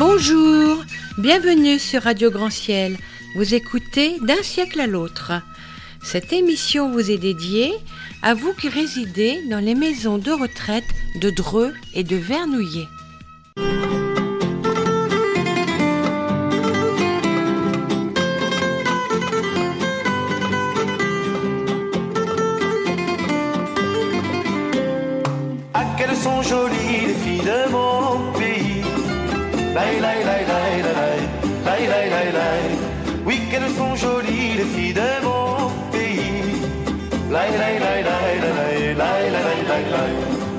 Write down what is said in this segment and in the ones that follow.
Bonjour, bienvenue sur Radio Grand Ciel. Vous écoutez D'un siècle à l'autre. Cette émission vous est dédiée à vous qui résidez dans les maisons de retraite de Dreux et de Vernouillet. Ah, qu'elles sont jolies les filles de mon pays. Laï, laï, laï, laï, laï, laï, laï, laï, laï. Oui, qu'elles sont jolies les filles de mon pays. Laï, laï, laï, laï, laï, laï, laï, laï, laï.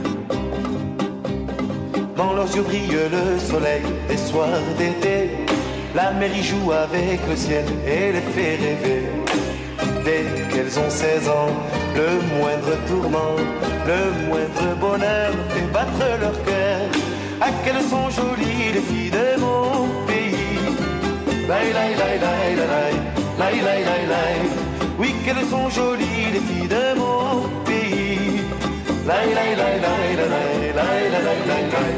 Dans leurs yeux brille le soleil des soirs d'été. La mer y joue avec le ciel et les fait rêver. Dès qu'elles ont 16 ans, le moindre tourment, le moindre bonheur fait battre leur cœur. Ah, qu'elles sont jolies les filles de mon pays. Laï, laï, laï, laï, laï, laï, laï, laï, laï. Oui, qu'elles sont jolies les filles de mon pays. Laï, laï, laï, laï, laï, laï, laï, laï, laï.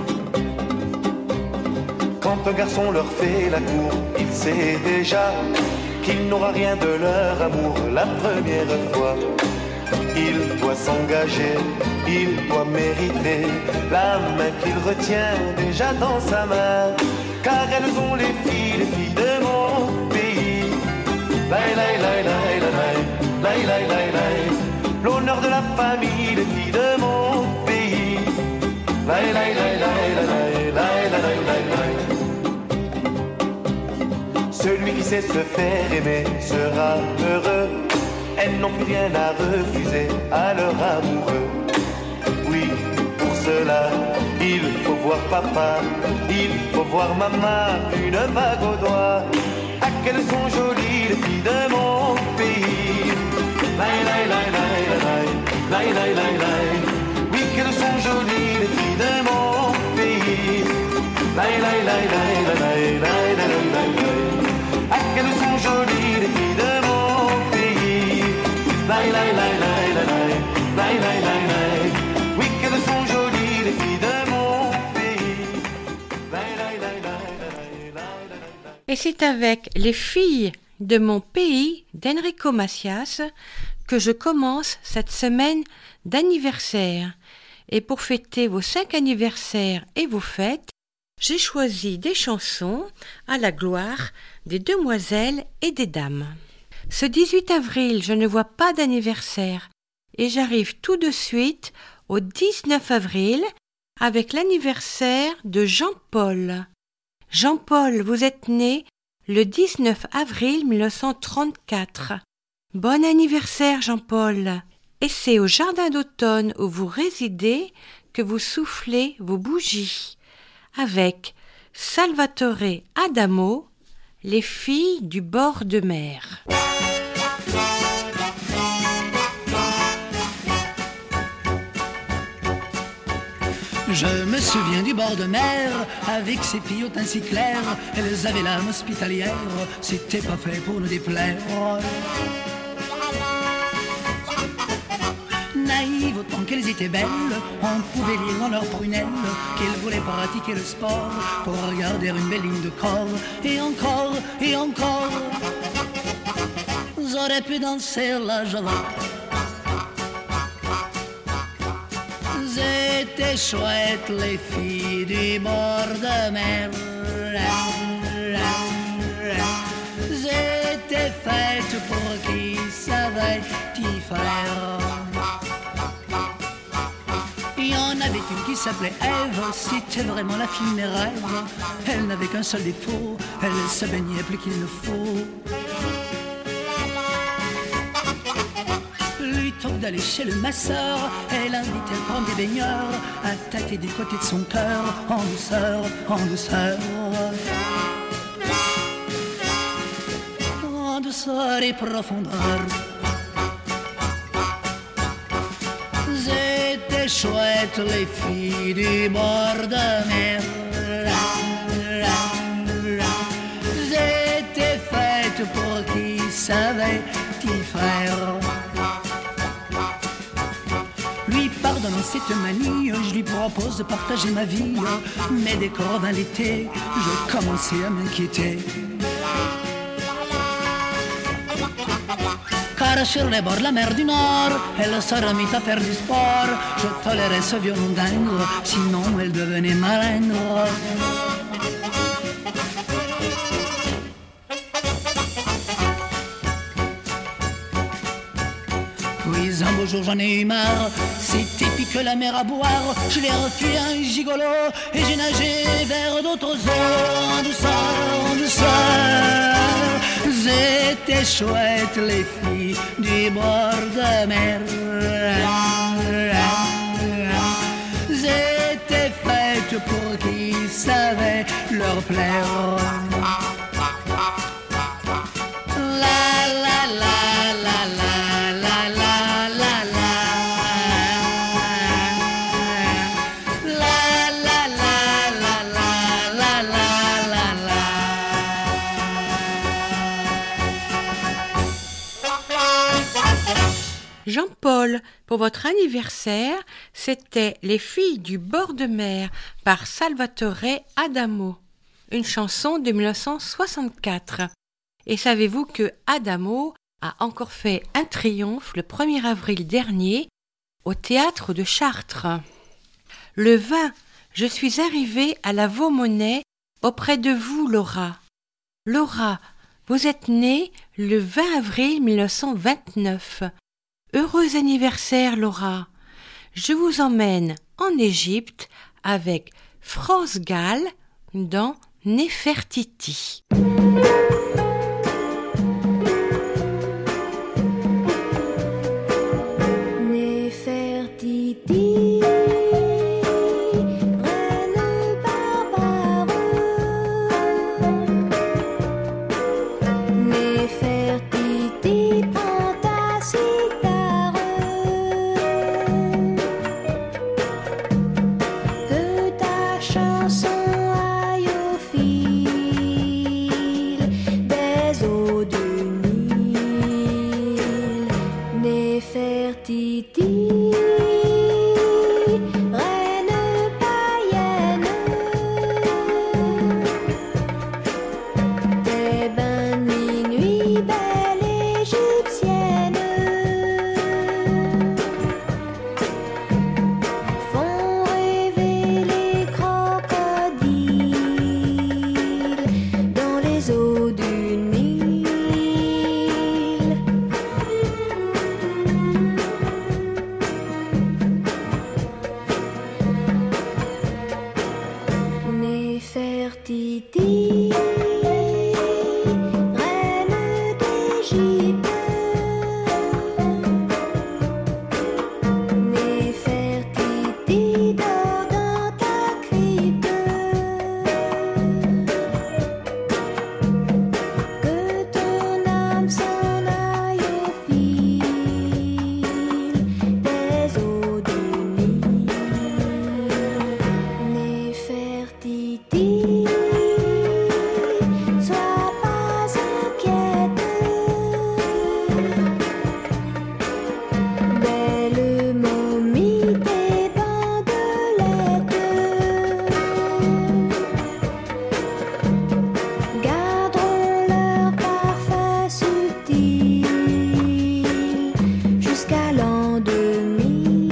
Quand un garçon leur fait la cour, il sait déjà qu'il n'aura rien de leur amour la première fois. Il doit s'engager, il doit mériter la main qu'il retient déjà dans sa main. Car elles ont les filles de mon pays. Laï, laï, laï, laï, laï, laï, laï, laï, laï. L'honneur de la famille, les filles de mon pays. Laï, laï, laï, laï, laï, laï, laï, laï, laï. Celui qui sait se faire aimer sera heureux. Elles n'ont plus rien à refuser à leur amoureux. Oui, pour cela, il faut voir papa, il faut voir maman, une bague au doigt. Ah, qu'elles sont jolies les filles de mon pays. Laï, laï, laï, laï, laï, laï, laï, laï, laï. Oui, qu'elles sont jolies les filles de mon pays. Laï, laï, laï, laï, laï, laï, laï, laï, laï. Ah, qu'elles sont jolies les filles de mon pays. Laï, laï, laï, laï, laï, laï, laï, laï, laï. Oui, qu'elles sont jolies les filles de mon pays. Laï, laï, laï, laï, laï, laï, laï. Et c'est avec Les filles de mon pays d'Enrico Macias que je commence cette semaine d'anniversaire. Et pour fêter vos 5 anniversaires et vos fêtes, j'ai choisi des chansons à la gloire des demoiselles et des dames. Ce 18 avril, je ne vois pas d'anniversaire et j'arrive tout de suite au 19 avril avec l'anniversaire de Jean-Paul. Jean-Paul, vous êtes né le 19 avril 1934. Bon anniversaire Jean-Paul. Et c'est au jardin d'automne où vous résidez que vous soufflez vos bougies avec Salvatore Adamo, Les filles du bord de mer. Je me souviens du bord de mer, avec ses filles au teint si clair. Elles avaient l'âme hospitalière, c'était pas fait pour nous déplaire. Naïves autant qu'elles étaient belles, on pouvait lire dans leurs prunelles qu'elles voulaient pratiquer le sport pour regarder une belle ligne de corps. Et encore, j'aurais pu danser la java. C'était chouette les filles du bord de mer. J'étais faite pour qui savait y faire. Il y en avait une qui s'appelait Ève, c'était vraiment la fille de mes rêves. Elle n'avait qu'un seul défaut, elle se baignait plus qu'il ne faut. Plutôt que d'aller chez le masseur, elle invitait à prendre des baigneurs, à tâter du côté de son cœur, en douceur, en douceur. En douceur et profondeur. C'était chouette les filles du bord de mer. J'étais faite pour qui savait y faire. Lui pardonnant cette manie, je lui propose de partager ma vie. Mais dès qu'on revint l'été, je commençais à m'inquiéter. Car sur les bords de la mer du Nord, elle se remit à faire du sport. Je tolérais ce violon dingue, sinon elle devenait malingre. Puis un beau jour j'en ai eu marre, c'était pique la mer à boire. Je l'ai refusé un gigolo et j'ai nagé vers d'autres eaux. En douceur, en douceur. C'était chouette les filles du bord de mer. C'était faites pour qui savait leur plaire. La la la la la la la la la. La la la la la la la la la. Jean-Paul, pour votre anniversaire, c'était Les filles du bord de mer par Salvatore Adamo, une chanson de 1964. Et savez-vous que Adamo a encore fait un triomphe le 1er avril dernier au théâtre de Chartres. Le 20, je suis arrivée à la Vaumonnaie auprès de vous, Laura. Laura, vous êtes née le 20 avril 1929. Heureux anniversaire, Laura. Je vous emmène en Égypte avec France Gall dans Néfertiti. Néfertiti, reine barbare. Néfertiti, prends ta cithare. Que ta chanson aille au fil des eaux du Nil. Néfertiti, reine païenne, tes bains de minuit, belle égyptienne, font rêver les crocodiles dans les eaux du Nil. Néfertiti, reine d'Égypte. Néfertiti, dors dans ta crypte. Que ton âme s'en aille au fil des eaux du Nil. Néfertiti, sois pas inquiète. Belle momie, tes bandelettes garderont leur parfum subtil jusqu'à l'an 2000.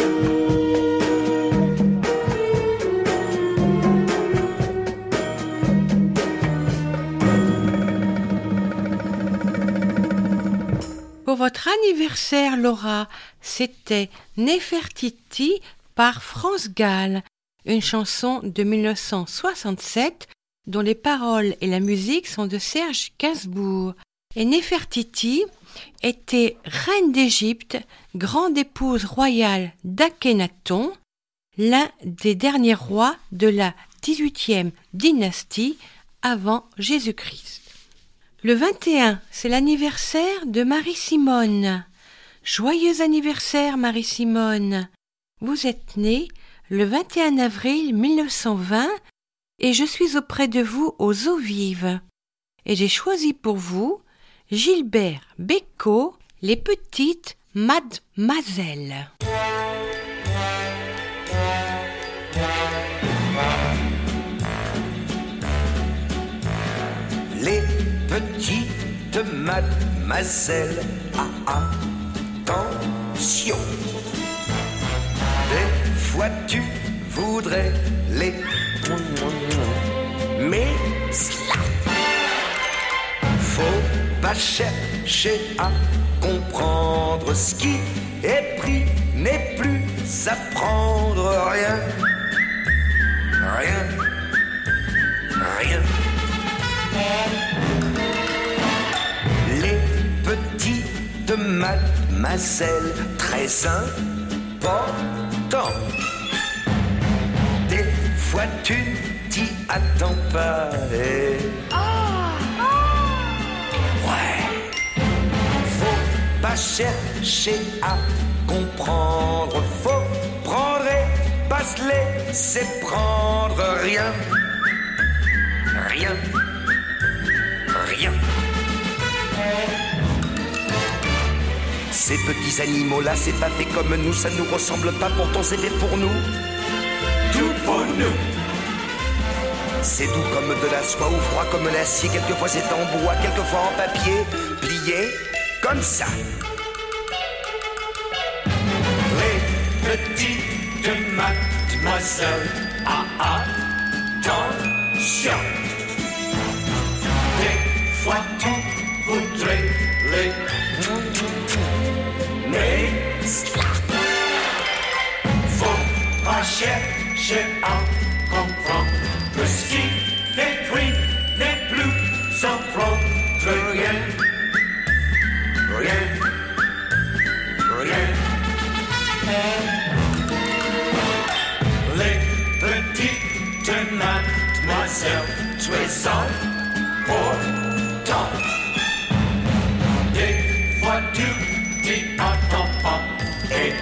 Pour votre anniversaire, Laura, c'était Néfertiti par France Gall, une chanson de 1967 dont les paroles et la musique sont de Serge Gainsbourg. Et Néfertiti était reine d'Égypte, grande épouse royale d'Akhénaton, l'un des derniers rois de la 18e dynastie avant Jésus-Christ. Le 21, c'est l'anniversaire de Marie-Simone. Joyeux anniversaire, Marie-Simone. Vous êtes née le 21 avril 1920 et je suis auprès de vous aux eaux vives. Et j'ai choisi pour vous Gilbert Bécaud, Les petites mademoiselles. petite mademoiselle, attention. Des fois tu voudrais les... Mais cela, faut pas chercher à comprendre. Ce qui est pris n'est plus à prendre. Rien, rien, rien. Les petites mademoiselles, très important. Des fois tu t'y attends pas et... Ouais. Faut pas chercher à comprendre. Faut prendre et pas se laisser prendre. Rien, rien, rien. Ces petits animaux-là, c'est pas fait comme nous. Ça nous ressemble pas, pourtant c'est fait pour nous. Tout pour nous. C'est doux comme de la soie ou froid comme l'acier. Quelquefois c'est en bois, quelquefois en papier. Plié comme ça. Les petites mademoiselles, attention. Des fois tu voudrais les... Mais faut pas chercher à comprendre. Que ce qui est écrit n'est plus sans prendre. Rien, rien, rien. Les petites mademoiselles, très important. Des fois tu t'y attends pas et...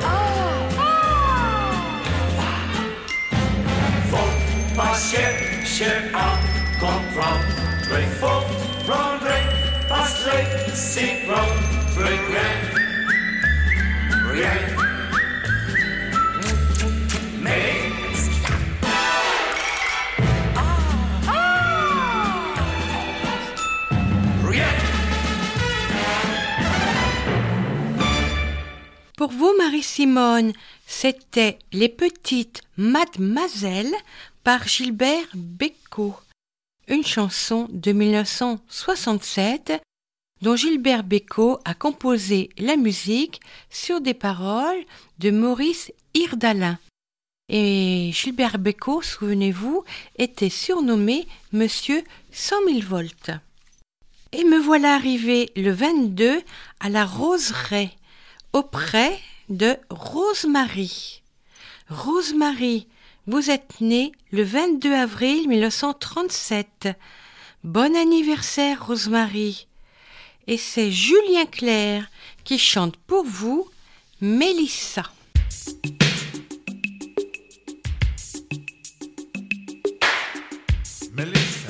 Faut pas chercher à comprendre. Il faut prendre et pas se laisser prendre. Rien, rien. Mais rien. Pour vous, Marie-Simone, c'était Les Petites Mademoiselles par Gilbert Bécaud, une chanson de 1967 dont Gilbert Bécaud a composé la musique sur des paroles de Maurice Hirdalin. Et Gilbert Bécaud, souvenez-vous, était surnommé Monsieur 100 000 volts. Et me voilà arrivé le 22 à la Roseraie, auprès de Rosemarie. Rosemarie, vous êtes née le 22 avril 1937. Bon anniversaire, Rosemarie. Et c'est Julien Clerc qui chante pour vous Mélissa. Mélissa.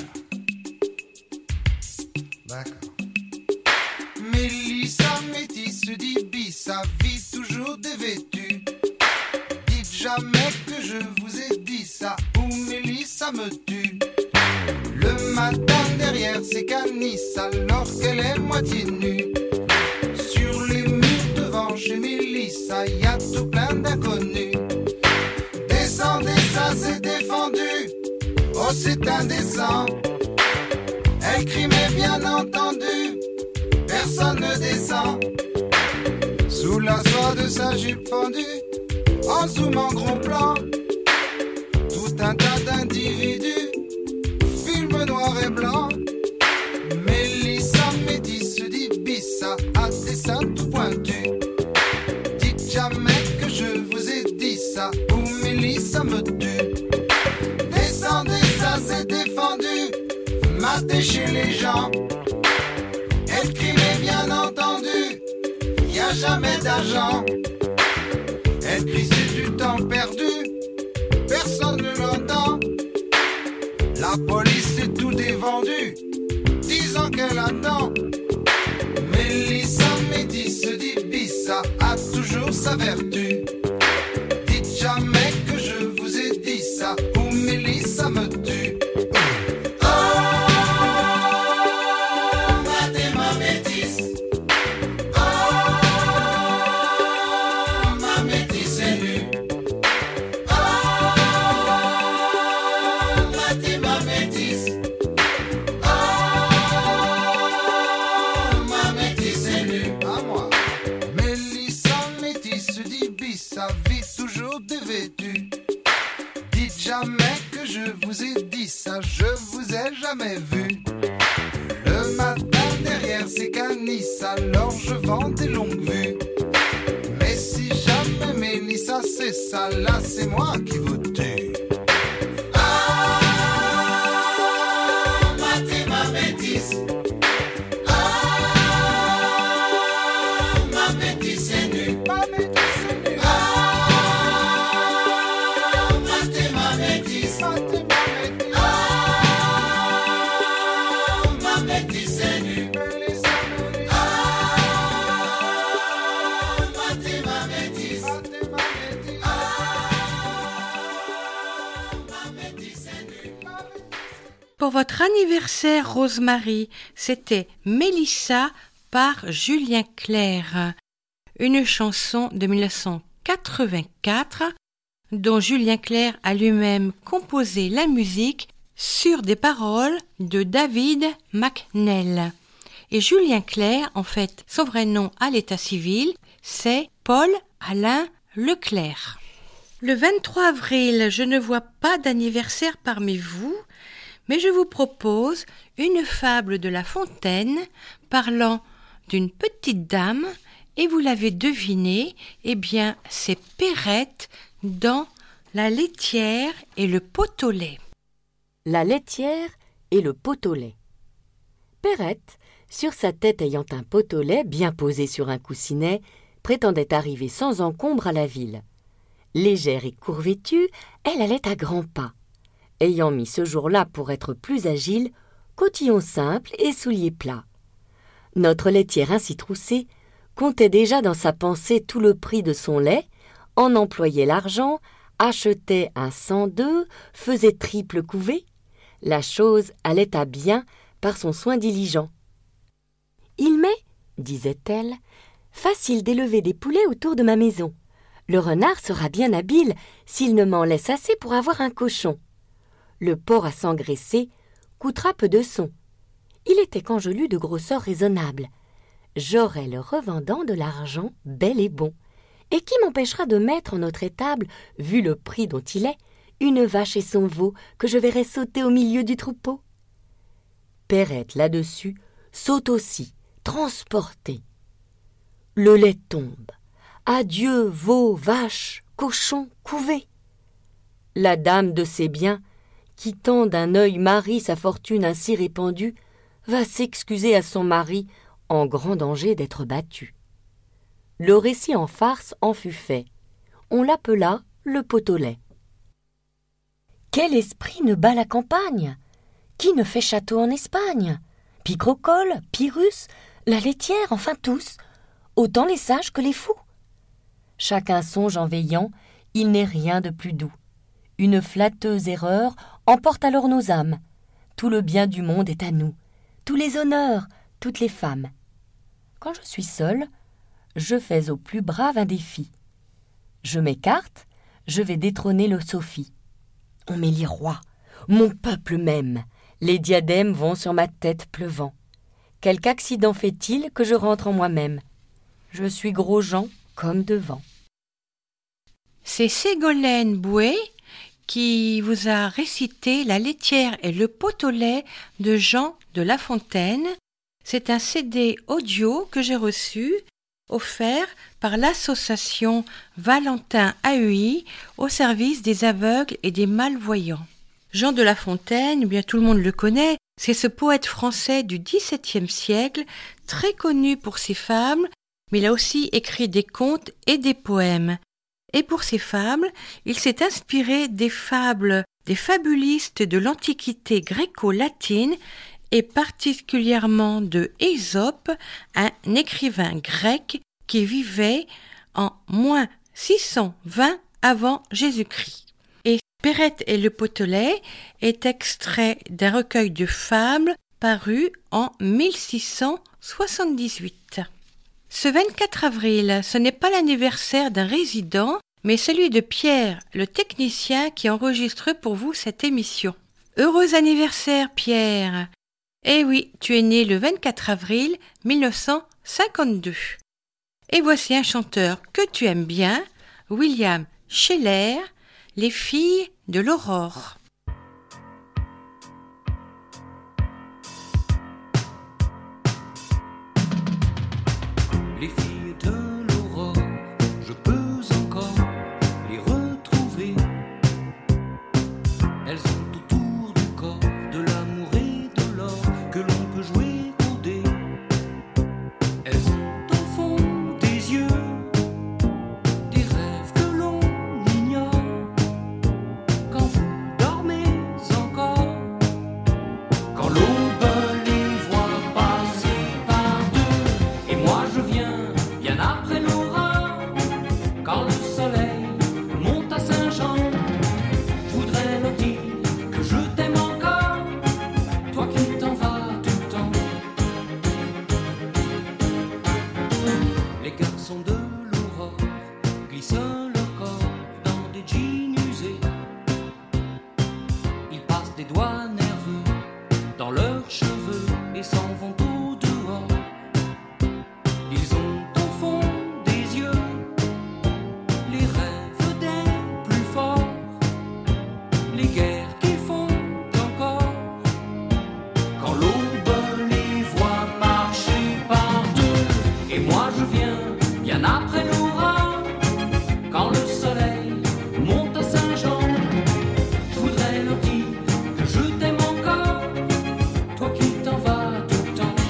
D'accord. Mélissa, métisse d'Ibissa, vie toujours dévêtue. Dites jamais que je vous ai dit ça, ou Mélissa me tue. Le matin derrière ses canisses, alors qu'elle est moitié nue. Sur les murs devant chez Mélissa, y a tout plein d'inconnus. Descendez, ça c'est défendu. Oh c'est indécent. Elle crie mais bien entendu, personne ne descend. Sous la soie de sa jupe fendue, en zoom en gros plan, tout un tas d'individus, film noir et blanc. Mélissa métisse d'Ibissa, à dessin tout pointu. Dites jamais que je vous ai dit ça, ou Mélissa me tue. Descendez, ça c'est défendu, matez chez les gens. Elle crie mais bien entendu, y a jamais d'argent. Elle crie c'est du temps perdu, personne ne l'entend. La police est tout dévendu, disant qu'elle attend. Mélissa métisse d'Ibissa a toujours sa vertu. Dites jamais que je vous ai dit ça, ou Mélissa me tue. Oh, vous ai dit ça, je vous ai jamais vu. Le matin derrière ces canisses, alors je vends des longues vues. Mais si jamais Mélissa c'est ça, là c'est moi qui vous tue. Ah, matez ma bêtise. Ah, ma bêtise est nue. Ma bêtise est nue. Ah, matez ma bêtise. Matez ma bêtise. Ah, ma bêtise est nue. Mélissa, Mélissa. Ah, matez ma bêtise. Matez ma bêtise. Ah, ma bêtise est nue. Pour votre anniversaire, Rosemary, c'était Mélissa par Julien Clerc, une chanson de 1984 dont Julien Clerc a lui-même composé la musique sur des paroles de David McNell. Et Julien Clerc, en fait, son vrai nom à l'état civil, c'est Paul Alain Leclerc. Le 23 avril, je ne vois pas d'anniversaire parmi vous, mais je vous propose une fable de La Fontaine parlant d'une petite dame, et vous l'avez deviné, eh bien c'est Perrette dans La laitière et le pot au lait. La laitière et le pot au lait. Perrette, sur sa tête ayant un pot au lait bien posé sur un coussinet, prétendait arriver sans encombre à la ville. Légère et courvêtue, elle allait à grands pas. Ayant mis ce jour-là pour être plus agile, cotillon simple et souliers plats. Notre laitière ainsi troussée comptait déjà dans sa pensée tout le prix de son lait, en employait l'argent, achetait un 102, faisait triple couvée. La chose allait à bien par son soin diligent. « Il m'est, disait-elle, facile d'élever des poulets autour de ma maison. Le renard sera bien habile s'il ne m'en laisse assez pour avoir un cochon. Le porc à s'engraisser coûtera peu de son. Il était qu'enjolu de grosseur raisonnable. J'aurai le revendant de l'argent bel et bon. Et qui m'empêchera de mettre en notre étable, vu le prix dont il est, une vache et son veau que je verrai sauter au milieu du troupeau. » Perrette, là-dessus, saute aussi, transportée. Le lait tombe. Adieu, veau, vache, cochon, couvé. La dame de ses biens, quittant d'un œil Marie sa fortune ainsi répandue, va s'excuser à son mari en grand danger d'être battue. Le récit en farce en fut fait. On l'appela le pot au lait. Quel esprit ne bat la campagne? Qui ne fait château en Espagne? Picrocole, Pyrrhus, la laitière, enfin tous, autant les sages que les fous. Chacun songe en veillant, il n'est rien de plus doux. Une flatteuse erreur emporte alors nos âmes. Tout le bien du monde est à nous, tous les honneurs, toutes les femmes. Quand je suis seule, je fais au plus brave un défi. Je m'écarte, je vais détrôner le Sophie. On m'élit roi, mon peuple même. Les diadèmes vont sur ma tête pleuvant. Quelque accident fait-il que je rentre en moi-même? Je suis Gros-Jean comme devant. C'est Ségolène Bouet qui vous a récité La laitière et le pot au lait de Jean de La Fontaine. C'est un CD audio que j'ai reçu, offert par l'association Valentin AEI au service des aveugles et des malvoyants. Jean de La Fontaine, bien tout le monde le connaît, c'est ce poète français du XVIIe siècle, très connu pour ses fables, mais il a aussi écrit des contes et des poèmes. Et pour ses fables, il s'est inspiré des fables des fabulistes de l'Antiquité gréco-latine et particulièrement de Ésope, un écrivain grec qui vivait en -620 avant Jésus-Christ. Et Perrette et le pot au lait est extrait d'un recueil de fables paru en 1678. Ce 24 avril, ce n'est pas l'anniversaire d'un résident, mais celui de Pierre, le technicien qui enregistre pour vous cette émission. Heureux anniversaire, Pierre! Eh oui, tu es né le 24 avril 1952. Et voici un chanteur que tu aimes bien, William Scheller, Les filles de l'aurore. des doigts nerveux dans leurs cheveux et s'en vont au dehors. Ils ont au fond des yeux les rêves des plus forts, les guerres qu'ils font encore. Quand l'aube les voit marcher par deux, et moi je viens bien après l'orage. Quand le soleil monte à Saint-Jean, je voudrais leur dire que je t'aime encore, toi qui t'en vas tout le temps.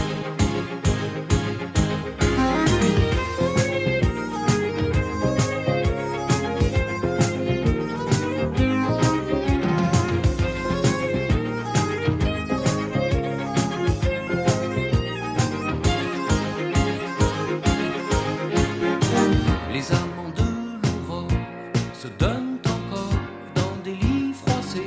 Les amants de l'aurore se donnent encore dans des lits froissés.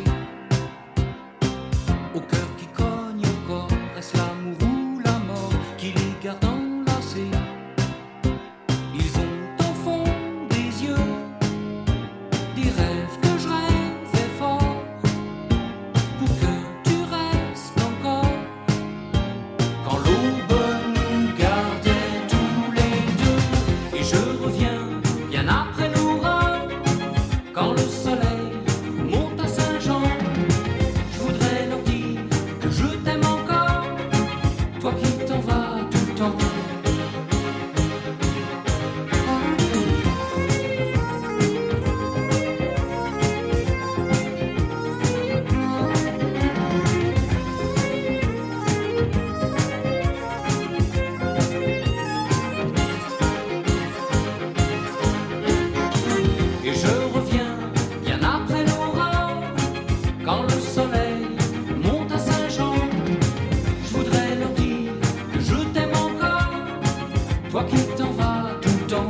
Au cœur qui cogne encore, est-ce l'amour ou la mort qui les garde enlacés? Ils ont au fond des yeux des rêves que je rêvais fort, pour que tu restes encore. Quand l'aube nous gardait tous les deux, et je reviens bien après l'orage. Quand le soleil monte à Saint-Jean, je voudrais leur dire que je t'aime encore, toi qui t'en vas tout le temps. Et je reviens bien après l'orage. Quand le soleil monte à Saint-Jean, je voudrais leur dire que je t'aime encore, toi qui t'en vas tout le temps.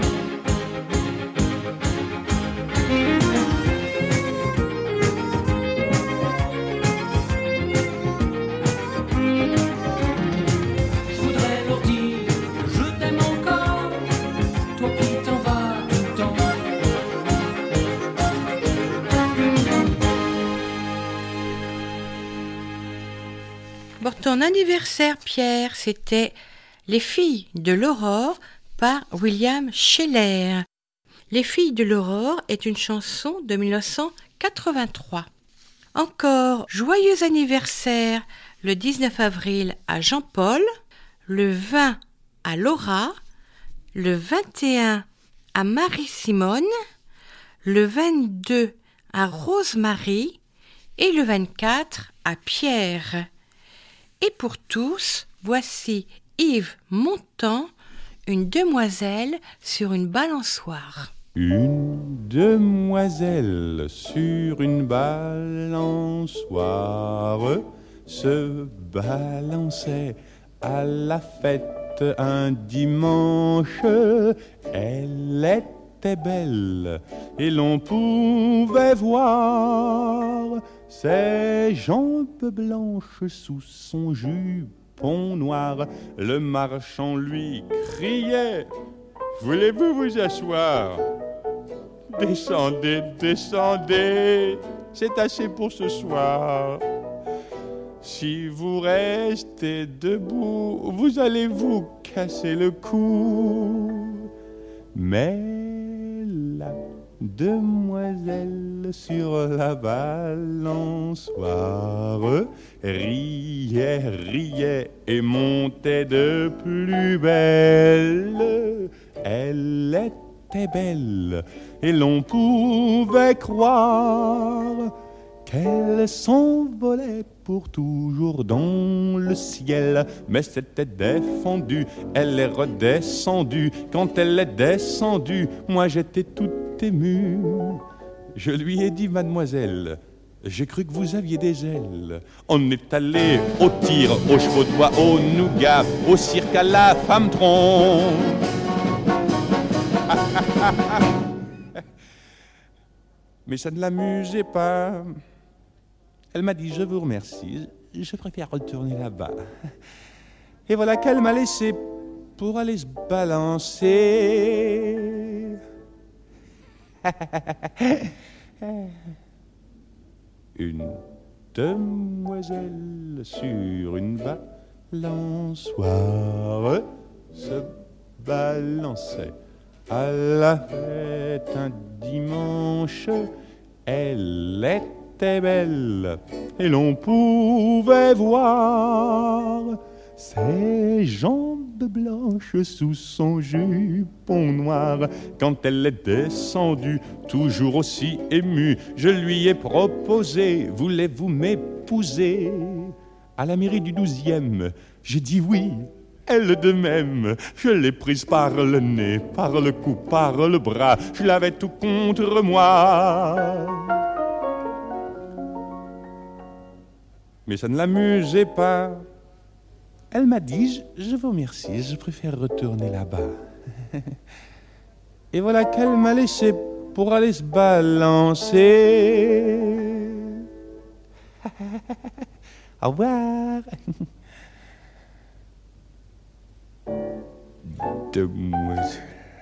Je voudrais leur dire que je t'aime encore, toi qui t'en vas tout le temps. Pour ton anniversaire, Pierre, c'était Les filles de l'aurore par William Scheller. Les filles de l'aurore est une chanson de 1983. Encore joyeux anniversaire le 19 avril à Jean-Paul, le 20 à Laura, le 21 à Marie-Simone, le 22 à Rosemary et le 24 à Pierre. Et pour tous, voici Yves Montand, une demoiselle sur une balançoire. Une demoiselle sur une balançoire se balançait à la fête un dimanche. Elle était belle et l'on pouvait voir ses jambes blanches sous son jupon noir. Le marchand lui criait: voulez-vous vous asseoir? Descendez, descendez, c'est assez pour ce soir. Si vous restez debout, vous allez vous casser le cou. Mais la demoiselle sur la balançoire riait, riait et montait de plus belle. Elle était belle et l'on pouvait croire qu'elle s'envolait pour toujours dans le ciel. Mais c'était défendu, elle est redescendue. Quand elle est descendue, moi j'étais tout ému. Je lui ai dit: mademoiselle, j'ai cru que vous aviez des ailes. On est allé au tir, aux chevaux de bois, au nougat, au cirque à la femme-tron. Mais ça ne l'amusait pas. Elle m'a dit: je vous remercie, je préfère retourner là-bas. Et voilà qu'elle m'a laissé pour aller se balancer. Une demoiselle sur une balançoire se balançait à la fête un dimanche. Elle était belle et l'on pouvait voir ses jambes blanches sous son jupon noir. Quand elle est descendue, toujours aussi émue, je lui ai proposé: voulez-vous m'épouser? À la mairie du 12e, j'ai dit oui. Elle de même, je l'ai prise par le nez, par le cou, par le bras, je l'avais tout contre moi. Mais ça ne l'amusait pas. Elle m'a dit: je vous remercie, je préfère retourner là-bas. Et voilà qu'elle m'a laissé pour aller se balancer. Au revoir. Demoiselle.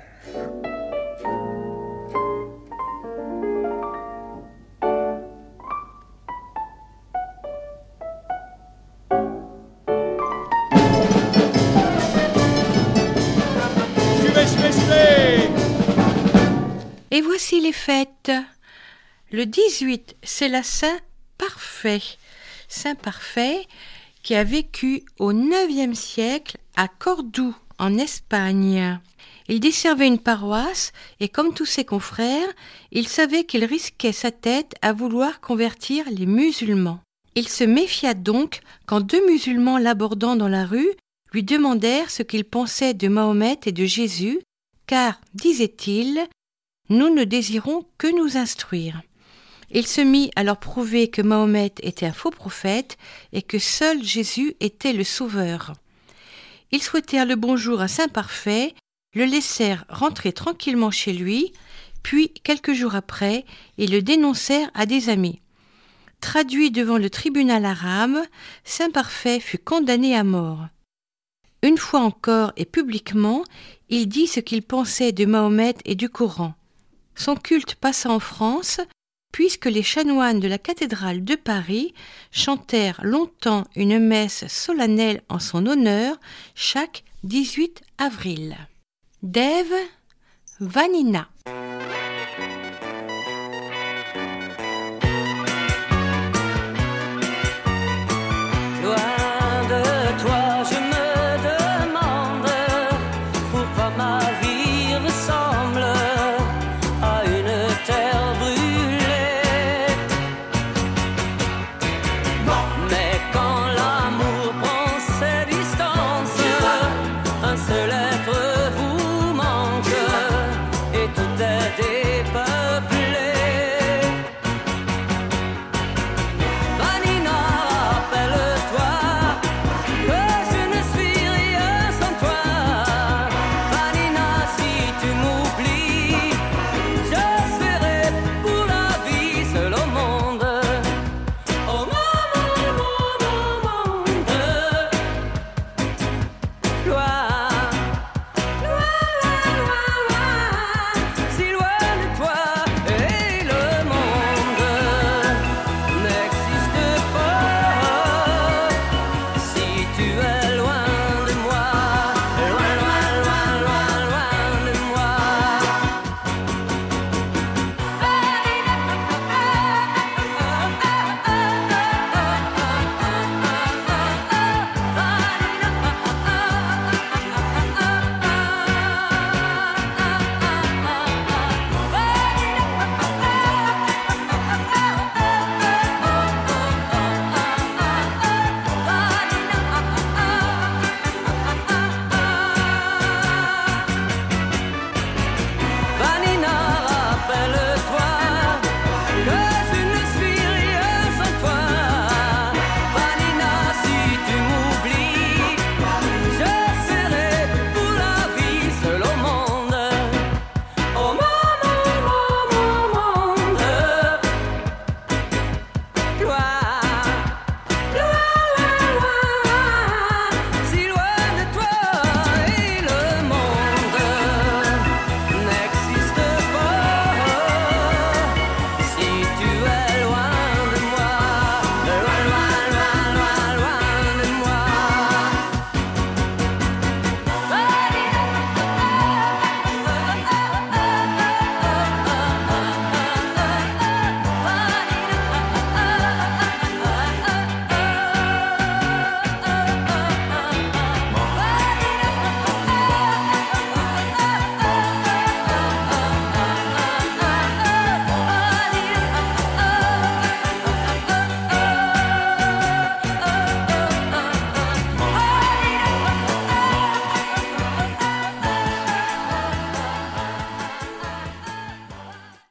Et voici les fêtes. Le 18, c'est la Saint-Parfait. Saint-Parfait qui a vécu au IXe siècle à Cordoue, en Espagne. Il desservait une paroisse et, comme tous ses confrères, il savait qu'il risquait sa tête à vouloir convertir les musulmans. Il se méfia donc quand 2 musulmans l'abordant dans la rue lui demandèrent ce qu'il pensait de Mahomet et de Jésus, car, disait-il, nous ne désirons que nous instruire. Il se mit à leur prouver que Mahomet était un faux prophète et que seul Jésus était le sauveur. Ils souhaitèrent le bonjour à Saint-Parfait, le laissèrent rentrer tranquillement chez lui, puis, quelques jours après, ils le dénoncèrent à des amis. Traduit devant le tribunal arabe, Saint-Parfait fut condamné à mort. Une fois encore et publiquement, il dit ce qu'il pensait de Mahomet et du Coran. Son culte passa en France, puisque les chanoines de la cathédrale de Paris chantèrent longtemps une messe solennelle en son honneur chaque 18 avril. Dev Vanina. Un seul être vous manque et tout est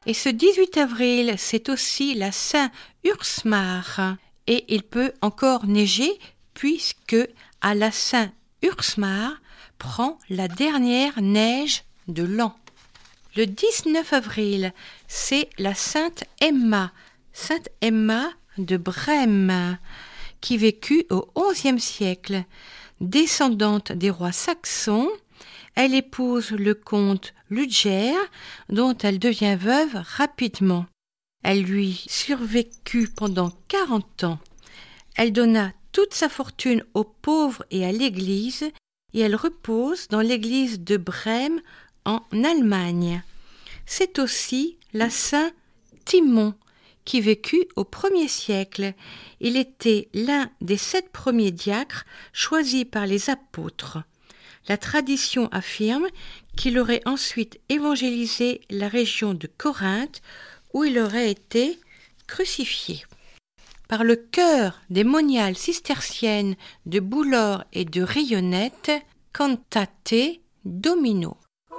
Et ce 18 avril, c'est aussi la Saint-Ursmar. Et il peut encore neiger puisque à la Saint-Ursmar prend la dernière neige de l'an. Le 19 avril, c'est la Sainte Emma de Brême, qui vécut au XIe siècle. Descendante des rois saxons, elle épouse le comte Ludger, dont elle devient veuve rapidement. Elle lui survécut pendant 40 ans. Elle donna toute sa fortune aux pauvres et à l'Église, et elle repose dans l'église de Brême en Allemagne. C'est aussi la Saint Timon, qui vécut au 1er siècle. Il était l'un des 7 premiers diacres choisis par les apôtres. La tradition affirme qu'il aurait ensuite évangélisé la région de Corinthe, où il aurait été crucifié. Par le chœur des moniales cisterciennes de Boulor et de Rionette, Cantate Domino.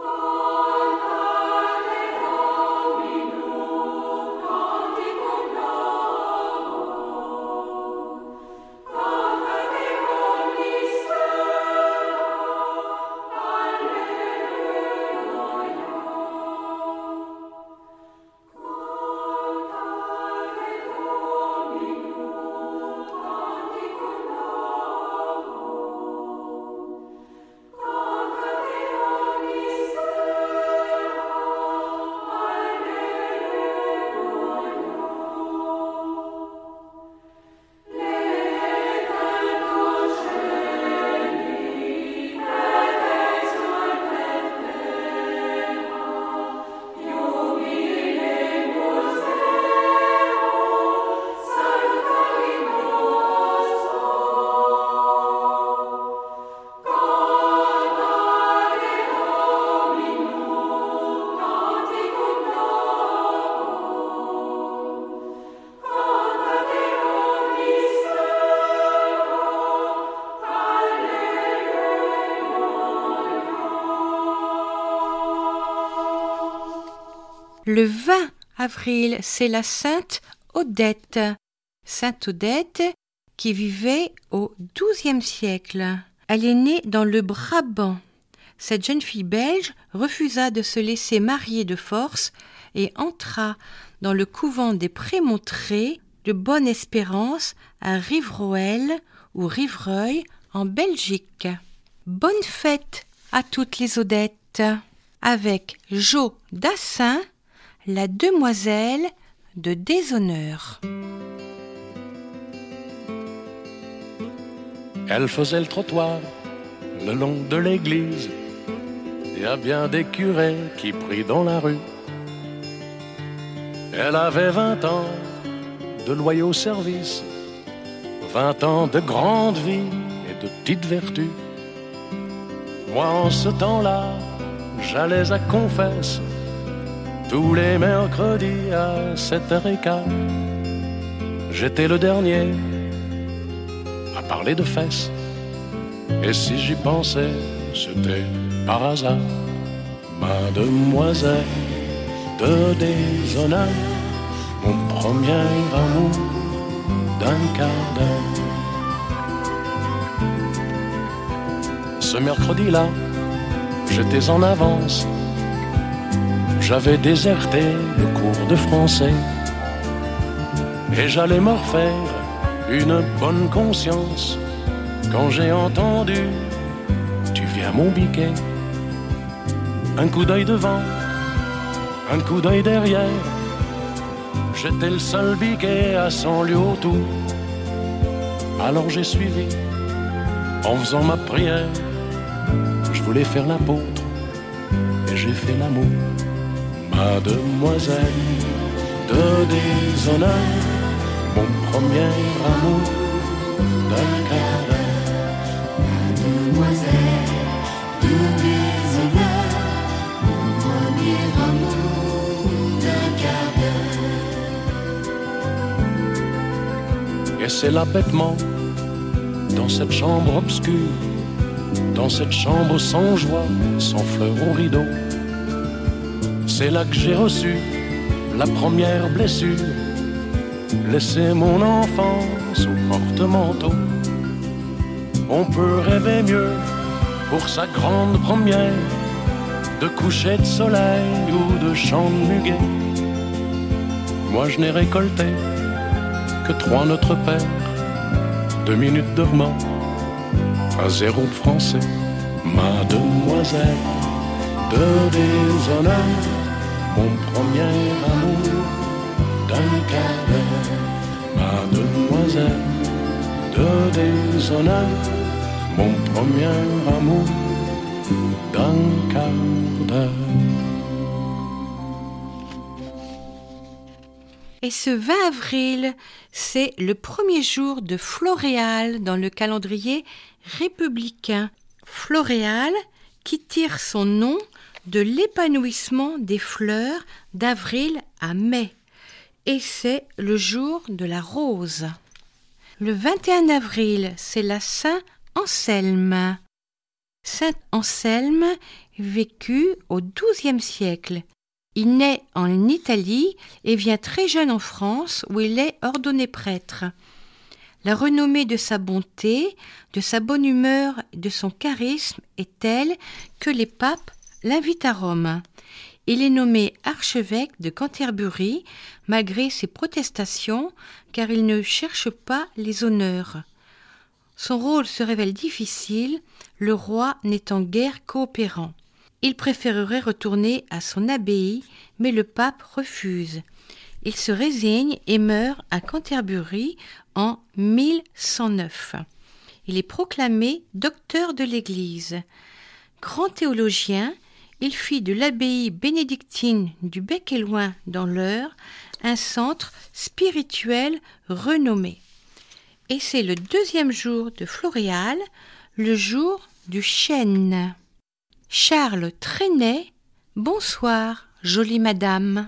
Le 20 avril, c'est la Sainte Odette. Sainte Odette qui vivait au XIIe siècle. Elle est née dans le Brabant. Cette jeune fille belge refusa de se laisser marier de force et entra dans le couvent des Prémontrés de Bonne-Espérance à Rivroel ou Rivreuil en Belgique. Bonne fête à toutes les Odettes avec Jo Dassin, la demoiselle de déshonneur. Elle faisait le trottoir le long de l'église. Il y a bien des curés qui prient dans la rue. Elle avait 20 ans de loyaux services, 20 ans de grande vie et de petites vertus. Moi en ce temps-là, j'allais à confesse tous les mercredis à 7h15. J'étais le dernier à parler de fesses. Et si j'y pensais, c'était par hasard. Mademoiselle de déshonneur, mon premier amour d'un quart d'heure. Ce mercredi-là, j'étais en avance. J'avais déserté le cours de français et j'allais me refaire une bonne conscience quand j'ai entendu « Tu viens mon biquet ». Un coup d'œil devant, un coup d'œil derrière. J'étais le seul biquet à 100 lieues autour. Alors j'ai suivi en faisant ma prière. Je voulais faire l'apôtre et j'ai fait l'amour. Mademoiselle de déshonneur, mon premier amour d'un quart d'heure. Mademoiselle de déshonneur, mon premier amour d'un quart d'heure. Et c'est là bêtement, dans cette chambre obscure, dans cette chambre sans joie, sans fleurs au rideau, c'est là que j'ai reçu la première blessure, laisser mon enfance au porte-manteau. On peut rêver mieux pour sa grande première, de coucher de soleil ou de chant de muguet. Moi je n'ai récolté que 3 Notre Père, 2 minutes de roman, à 0 de français. Ma demoiselle de déshonneur, mon premier amour d'un quart d'heure. Ma demoiselle de déshonneur, mon premier amour d'un quart d'heure. Et ce 20 avril, c'est le premier jour de Floréal dans le calendrier républicain. Floréal qui tire son nom de l'épanouissement des fleurs d'avril à mai. Et c'est le jour de la rose. Le 21 avril, c'est la Saint-Anselme. Saint Anselme vécut au XIIe siècle. Il naît en Italie et vient très jeune en France où il est ordonné prêtre. La renommée de sa bonté, de sa bonne humeur et de son charisme est telle que les papes l'invitent à Rome. Il est nommé archevêque de Canterbury malgré ses protestations car il ne cherche pas les honneurs. Son rôle se révèle difficile, le roi n'étant guère coopérant. Il préférerait retourner à son abbaye, mais le pape refuse. Il se résigne et meurt à Canterbury en 1109. Il est proclamé docteur de l'Église. Grand théologien, il fit de l'abbaye bénédictine du Bec-et-Loing dans l'Eure un centre spirituel renommé. Et c'est le 2e jour de Floréal, le jour du chêne. Charles Trenet, bonsoir, jolie madame.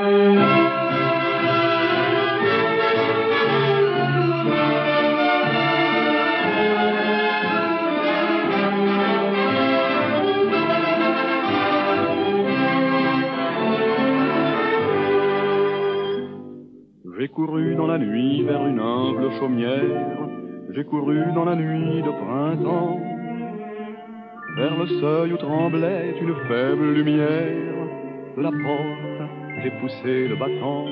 J'ai couru dans la nuit vers une humble chaumière, j'ai couru dans la nuit de printemps, vers le seuil où tremblait une faible lumière, de la porte j'ai poussé le battant.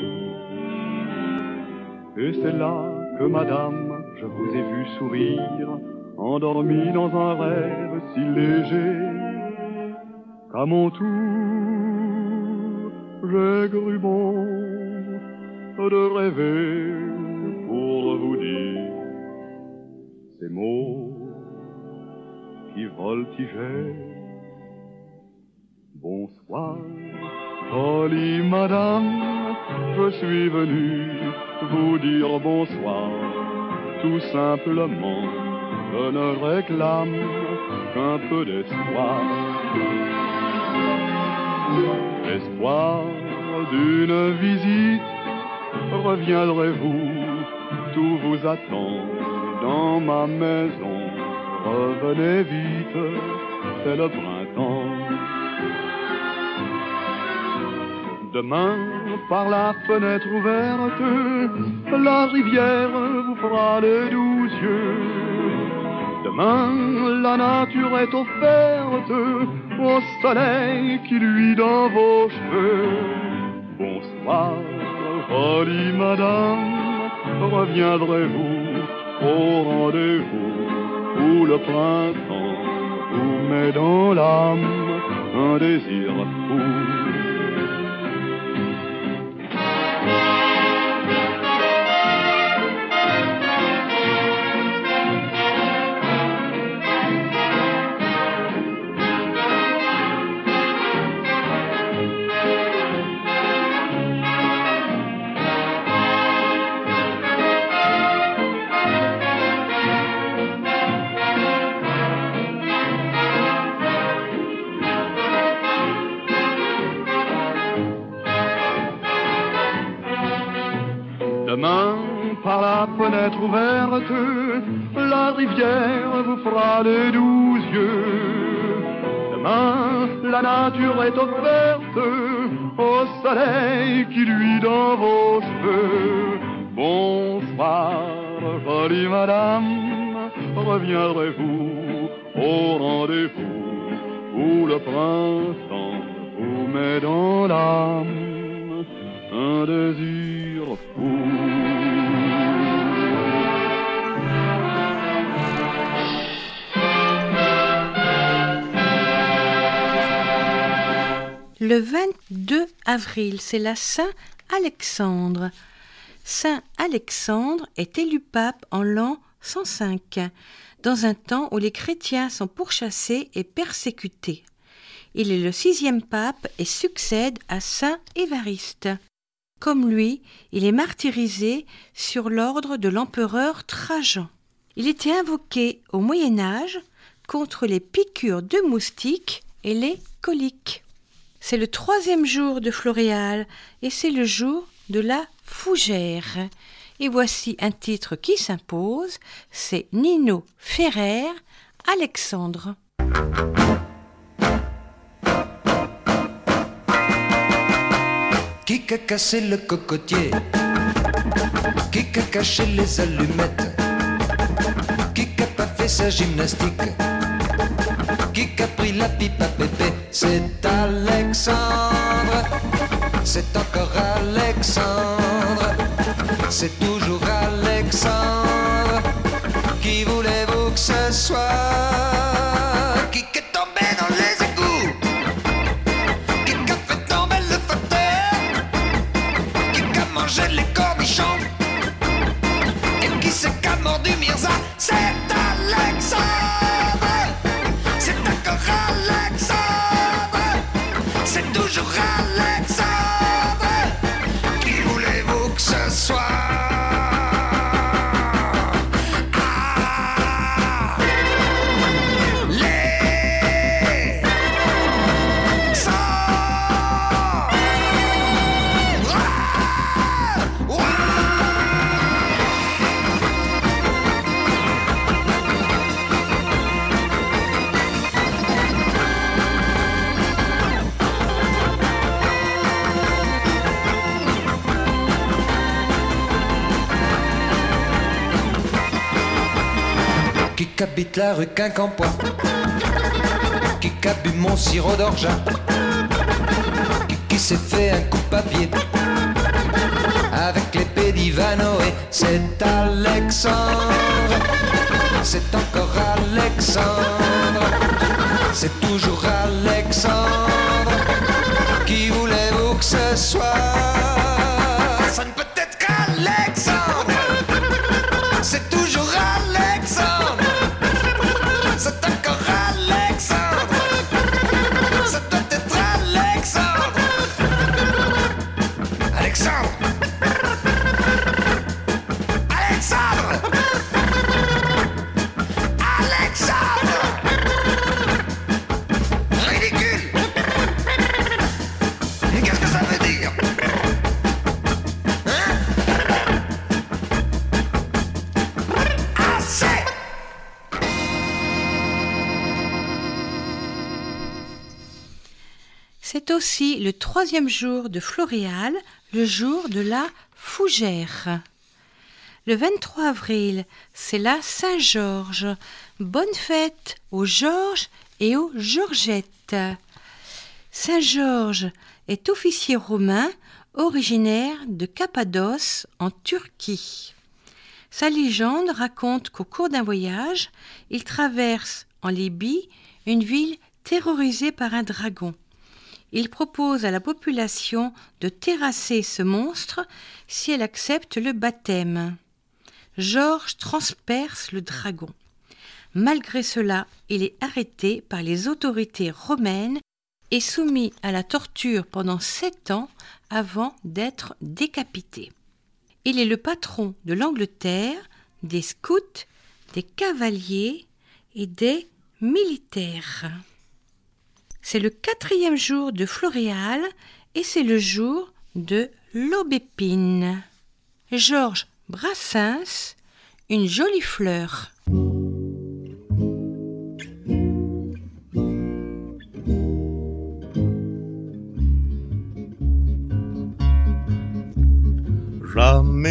Et c'est là que madame, je vous ai vu sourire, endormie dans un rêve si léger, qu'à mon tour j'ai cru bon de rêver pour vous dire ces mots qui voltigeaient. Bonsoir, jolie madame, je suis venu vous dire bonsoir, tout simplement, je ne réclame qu'un peu d'espoir. Espoir d'une visite, reviendrez-vous, tout vous attend dans ma maison. Revenez vite, c'est le printemps. Demain, par la fenêtre ouverte, la rivière vous fera les 12 yeux. Demain, la nature est offerte au soleil qui luit dans vos cheveux. Bonsoir, jolie madame, reviendrez-vous au rendez-vous où le printemps vous met dans l'âme un désir fou. Demain, par la fenêtre ouverte, la rivière vous fera les 12 yeux. Demain, la nature est offerte au soleil qui luit dans vos cheveux. Bonsoir, jolie madame, reviendrez-vous au rendez-vous où le printemps vous met dans l'âme un désir fou. Le 22 avril, c'est la Saint-Alexandre. Saint Alexandre est élu pape en l'an 105, dans un temps où les chrétiens sont pourchassés et persécutés. Il est le 6e pape et succède à Saint Évariste. Comme lui, il est martyrisé sur l'ordre de l'empereur Trajan. Il était invoqué au Moyen-Âge contre les piqûres de moustiques et les coliques. C'est le 3e jour de Floréal et c'est le jour de la fougère. Et voici un titre qui s'impose, c'est Nino Ferrer, Alexandre. Qui a cassé le cocotier? Qui a caché les allumettes? Qui a pas fait sa gymnastique? Qui a pris la pipe à pépé? C'est Alexandre, c'est encore Alexandre, c'est toujours Alexandre. Qui voulez-vous que ce soit? Qui est tombé dans les égouts? Qui a fait tomber le fauteuil? Qui a mangé les cornichons? Et qui s'est qu'a mordu Mirza? C'est Alexandre, c'est encore Alexandre, c'est toujours Alexandre. Qui voulez-vous que ce soit? Qui habite la rue Quincampoix? Qui a bu mon sirop d'orgeat? Qui s'est fait un coup de papier avec l'épée d'Ivanoé? C'est Alexandre, c'est encore Alexandre, c'est toujours Alexandre. Qui voulez-vous que ce soit? Ça ne peut être qu'Alexandre, c'est toujours Alexandre. C'est encore Alexandre, ça doit être Alexandre. Alexandre, Alexandre, Alexandre. Ridicule. Mais qu'est-ce que ça veut dire? Hein? Assez. C'est aussi le 3e jour de Floréal, le jour de la fougère. Le 23 avril, c'est la Saint-Georges. Bonne fête aux Georges et aux Georgettes. Saint-Georges est officier romain originaire de Cappadoce en Turquie. Sa légende raconte qu'au cours d'un voyage, il traverse en Libye une ville terrorisée par un dragon. Il propose à la population de terrasser ce monstre si elle accepte le baptême. Georges transperce le dragon. Malgré cela, il est arrêté par les autorités romaines et soumis à la torture pendant 7 ans avant d'être décapité. Il est le patron de l'Angleterre, des scouts, des cavaliers et des militaires. C'est le 4e jour de Floréal et c'est le jour de l'aubépine. Georges Brassens, une jolie fleur.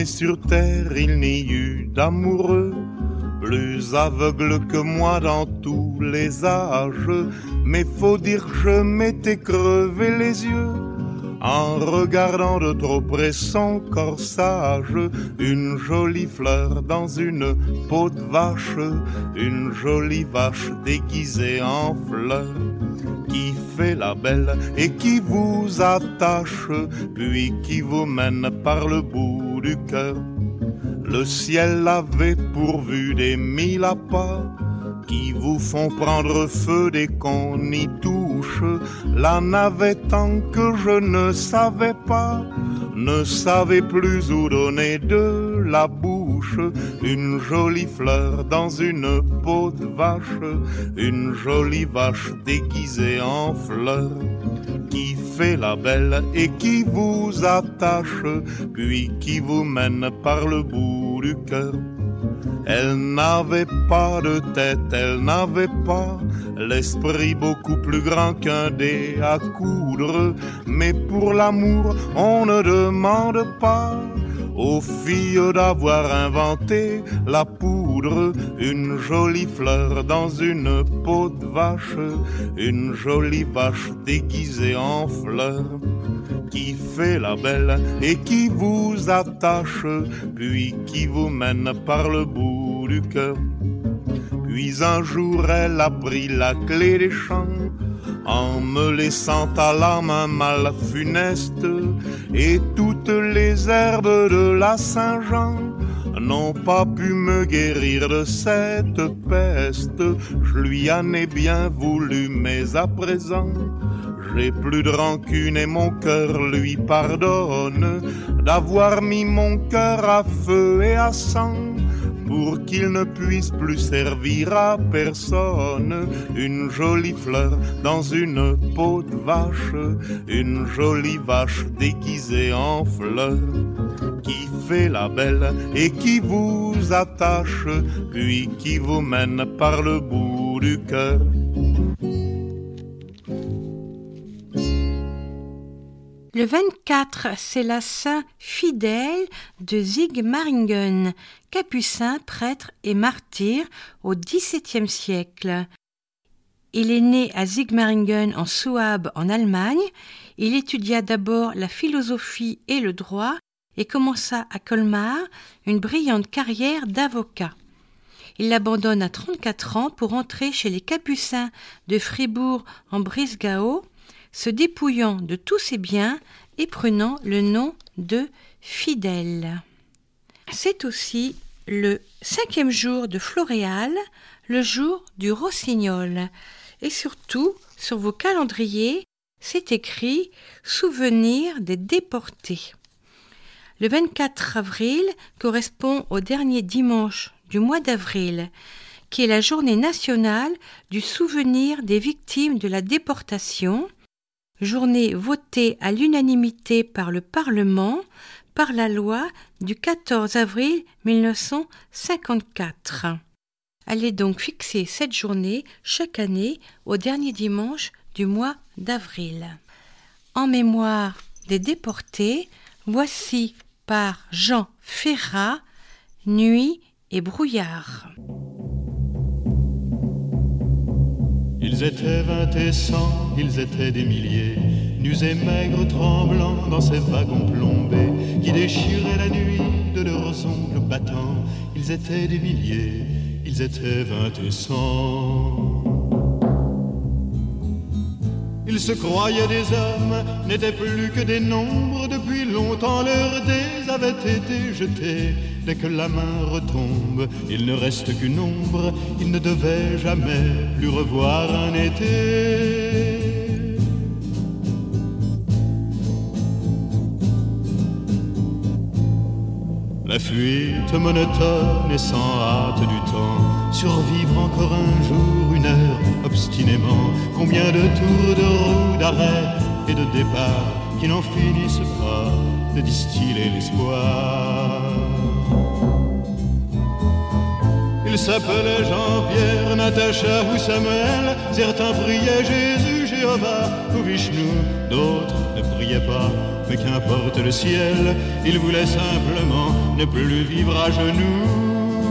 jamais sur terre il n'y eut d'amoureux plus aveugle que moi dans tous les âges. Mais faut dire que je m'étais crevé les yeux en regardant de trop près son corsage. Une jolie fleur dans une peau de vache, une jolie vache déguisée en fleur, qui fait la belle et qui vous attache, puis qui vous mène par le bout du cœur. Le ciel avait pourvu des 1000 appâts qui vous font prendre feu dès qu'on y touche. La navette tant que je ne savais pas, ne savais plus où donner de la bouche. Une jolie fleur dans une peau de vache, une jolie vache déguisée en fleur, qui fait la belle et qui vous attache, puis qui vous mène par le bout du cœur. Elle n'avait pas de tête, elle n'avait pas l'esprit beaucoup plus grand qu'un dé à coudre. Mais pour l'amour, on ne demande pas aux filles d'avoir inventé la poudre. Une jolie fleur dans une peau de vache, une jolie vache déguisée en fleur, qui fait la belle et qui vous attache, puis qui vous mène par le bout du cœur. Puis un jour elle a pris la clé des champs, en me laissant à la main mal funeste, et toutes les herbes de la Saint-Jean n'ont pas pu me guérir de cette peste. Je lui en ai bien voulu, mais à présent j'ai plus de rancune et mon cœur lui pardonne d'avoir mis mon cœur à feu et à sang pour qu'il ne puisse plus servir à personne. Une jolie fleur dans une peau de vache, une jolie vache déguisée en fleur, qui fait la belle et qui vous attache, puis qui vous mène par le bout du cœur. Le 24, c'est la Saint Fidèle de Sigmaringen, capucin, prêtre et martyr au XVIIe siècle. Il est né à Sigmaringen en Souabe en Allemagne. Il étudia d'abord la philosophie et le droit et commença à Colmar une brillante carrière d'avocat. Il l'abandonne à 34 ans pour entrer chez les capucins de Fribourg en Brisgau, se dépouillant de tous ses biens et prenant le nom de Fidèle. C'est aussi le 5e jour de Floréal, le jour du rossignol. Et surtout, sur vos calendriers, c'est écrit « Souvenir des déportés ». Le 24 avril correspond au dernier dimanche du mois d'avril, qui est la journée nationale du souvenir des victimes de la déportation, journée votée à l'unanimité par le Parlement par la loi du 14 avril 1954. Elle est donc fixée cette journée chaque année au dernier dimanche du mois d'avril. En mémoire des déportés, voici par Jean Ferrat, Nuit et brouillard. Ils étaient 20 et 100, ils étaient des milliers, nus et maigres tremblants dans ces wagons plombés qui déchiraient la nuit de leurs ongles battants. Ils étaient des milliers, ils étaient 20 et 100. Ils se croyaient des hommes, n'étaient plus que des nombres. Depuis longtemps leurs dés avaient été jetés. Dès que la main retombe, il ne reste qu'une ombre. Ils ne devaient jamais plus revoir un été. La fuite monotone et sans hâte du temps, survivre encore un jour, une heure, obstinément. Combien de tours de roue, d'arrêt et de départ qui n'en finissent pas de distiller l'espoir. Ils s'appelaient Jean-Pierre, Natacha ou Samuel. Certains priaient Jésus, Jésus. Jéhovah ou Vishnu, d'autres ne priaient pas, mais qu'importe le ciel, ils voulaient simplement ne plus vivre à genoux.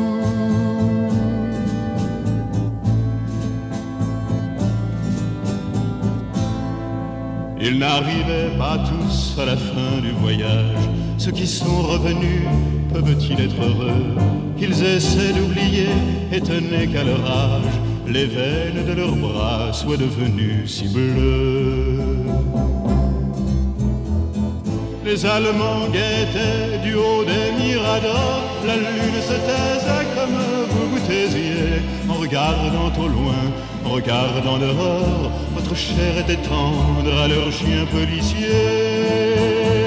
Ils n'arrivaient pas tous à la fin du voyage. Ceux qui sont revenus, peuvent-ils être heureux? Ils essaient d'oublier, étonnés qu'à leur âge, les veines de leurs bras soient devenues si bleues. Les Allemands guettaient du haut des miradors, la lune se taisait comme vous vous taisiez, en regardant au loin, en regardant dehors, votre chair était tendre à leurs chiens policiers.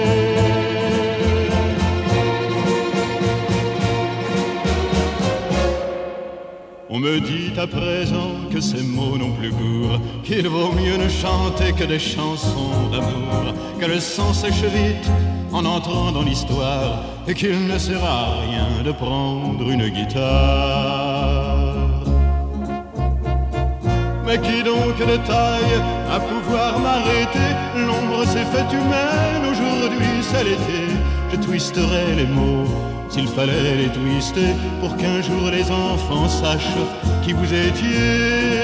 On me dit à présent que ces mots n'ont plus cours, qu'il vaut mieux ne chanter que des chansons d'amour, que le sang sèche vite en entrant dans l'histoire, et qu'il ne sert à rien de prendre une guitare. Mais qui donc de taille à pouvoir m'arrêter? L'ombre s'est faite humaine, aujourd'hui c'est l'été. Je twisterai les mots s'il fallait les twister, pour qu'un jour les enfants sachent qui vous étiez.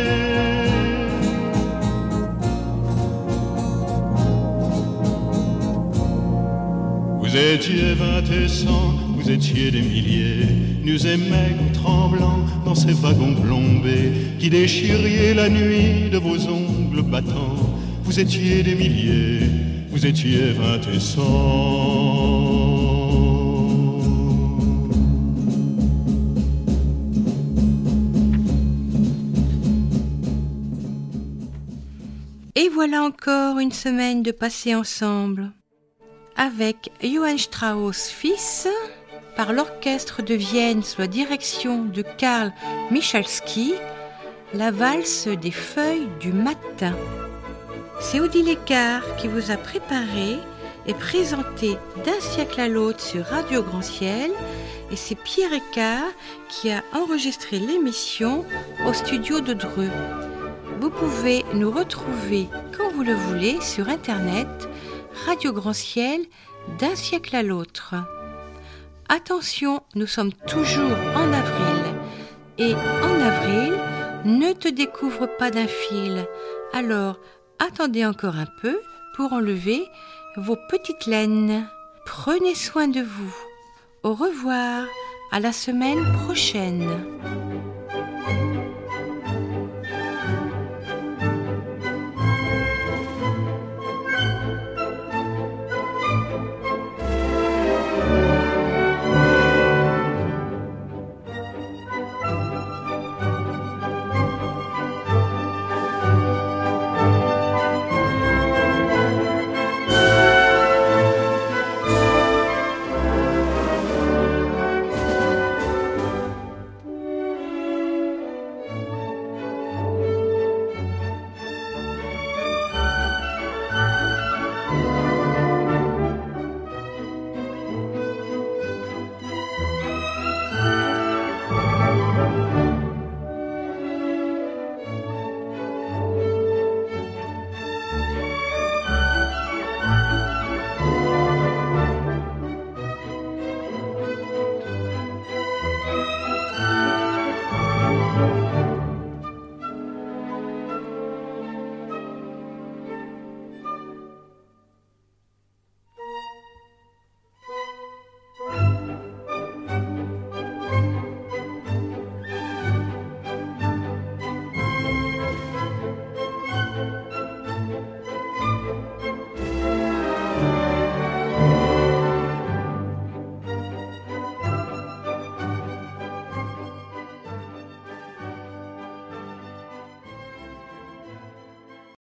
Vous étiez 20 et 100, vous étiez des milliers, nus et maigres, tremblants dans ces wagons plombés, qui déchiriez la nuit de vos ongles battants. Vous étiez des milliers, vous étiez 20 et 100. Et voilà encore une semaine de passée ensemble avec Johann Strauss fils par l'orchestre de Vienne sous la direction de Karl Michalski, la valse des feuilles du matin. C'est Odile Écart qui vous a préparé et présenté d'un siècle à l'autre sur Radio Grand Ciel, et c'est Pierre Écart qui a enregistré l'émission au studio de Dreux. Vous pouvez nous retrouver quand vous le voulez sur Internet, Radio Grand Ciel, d'un siècle à l'autre. Attention, nous sommes toujours en avril. Et en avril, ne te découvre pas d'un fil. Alors, attendez encore un peu pour enlever vos petites laines. Prenez soin de vous. Au revoir, à la semaine prochaine.